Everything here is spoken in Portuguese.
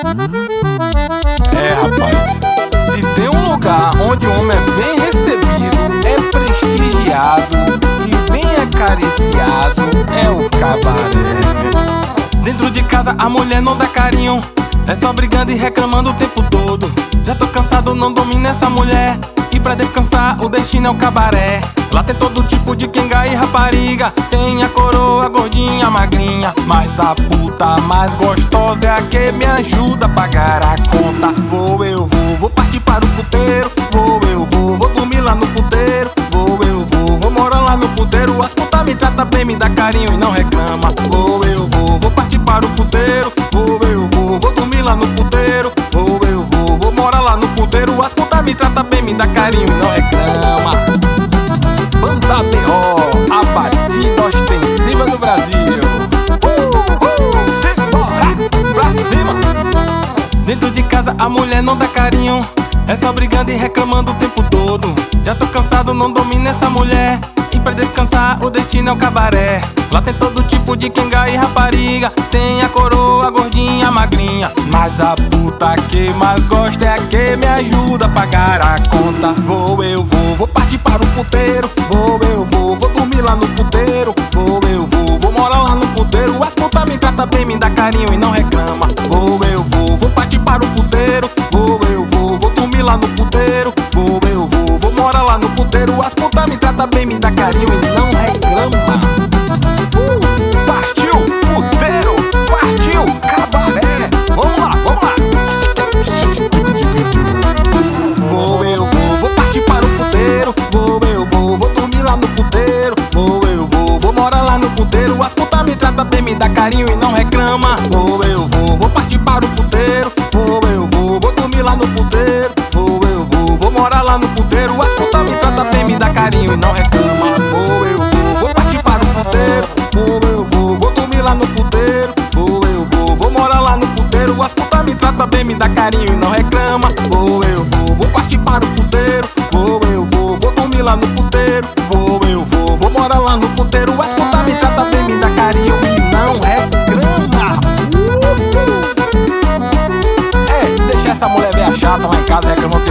É, rapaz, se tem um lugar onde o homem é bem recebido, é prestigiado e bem acariciado, é o cabaré. Dentro de casa a mulher não dá carinho, é só brigando e reclamando o tempo todo. Já tô cansado, não domino essa mulher, e pra descansar o destino é o cabaré. Lá tem todo tipo de quenga e rapariga, tem a coroa, a gordinha, a magrinha, mas a puta mais gostosa é a que me ajuda a pagar a conta. Vou partir para o puteiro. Vou dormir lá no puteiro. Vou morar lá no puteiro. As putas me tratam bem, me dá carinho e não reclama. Vou partir para o puteiro. Vou dormir lá no puteiro. Vou morar lá no puteiro. As putas me tratam bem, me dá carinho e não reclama. Banda B.O., a batida ostensiva do Brasil. Simbora, pra cima. Dentro de casa a mulher não dá carinho, é só brigando e reclamando o tempo todo. Já tô cansado, não domino essa mulher, e pra descansar o destino é o cabaré. Lá tem todo tipo de quenga e rapariga, tem a coroa, a gordinha, a magrinha, mas a puta que mais gosta é a que me ajuda a pagar a conta. Vou partir para o puteiro. Vou dormir lá no puteiro. Vou morar lá no puteiro. As putas me tratam bem, me dá carinho e não reclama. Vou partir para o puteiro. Vou dormir lá no puteiro. Vou morar lá no puteiro. As putas me tratam bem, me dá carinho e não reclama. Partiu puteiro, partiu cabaré. Vamos lá. Vou partir para o puteiro. Vou dormir lá no puteiro. Vou morar lá no puteiro. As putas me tratam bem, me dá carinho e não reclama. Vou partir para o puteiro. Vou dormir lá no puteiro. Vou morar lá no puteiro. As putas me tratam bem, me dá carinho e não reclama. Vou partir para o puteiro. Vou dormir lá no puteiro. Vou morar lá no puteiro. As putas me tratam bem, me dá carinho e não reclama. Vou partir para o puteiro. Vou dormir lá no puteiro. Vou morar lá no puteiro. As putas me tratam bem, me dá carinho e não reclama. É, deixa essa mulher velha chata lá em casa reclamando